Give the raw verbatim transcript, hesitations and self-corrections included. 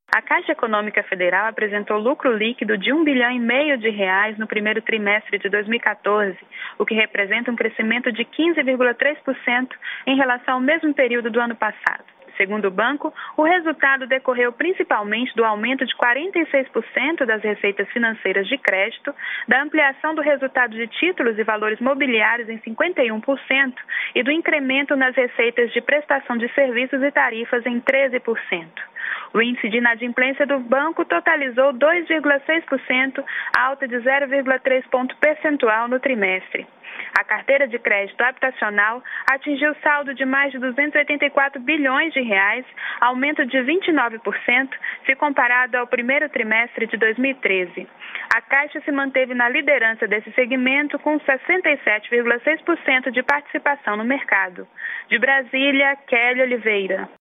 A Caixa Econômica Federal apresentou lucro líquido de um bilhão e meio de reais no primeiro trimestre de dois mil e quatorze, o que representa um crescimento de quinze vírgula três por cento em relação ao mesmo período do ano passado. Segundo o banco, o resultado decorreu principalmente do aumento de quarenta e seis por cento das receitas financeiras de crédito, da ampliação do resultado de títulos e valores mobiliários em cinquenta e um por cento e do incremento nas receitas de prestação de serviços e tarifas em treze por cento. O índice de inadimplência do banco totalizou dois vírgula seis por cento, alta de zero vírgula três ponto percentual no trimestre. A carteira de crédito habitacional atingiu saldo de mais de duzentos e oitenta e quatro bilhões de reais, aumento de vinte e nove por cento se comparado ao primeiro trimestre de dois mil e treze. A Caixa se manteve na liderança desse segmento com sessenta e sete vírgula seis por cento de participação no mercado. De Brasília, Kelly Oliveira.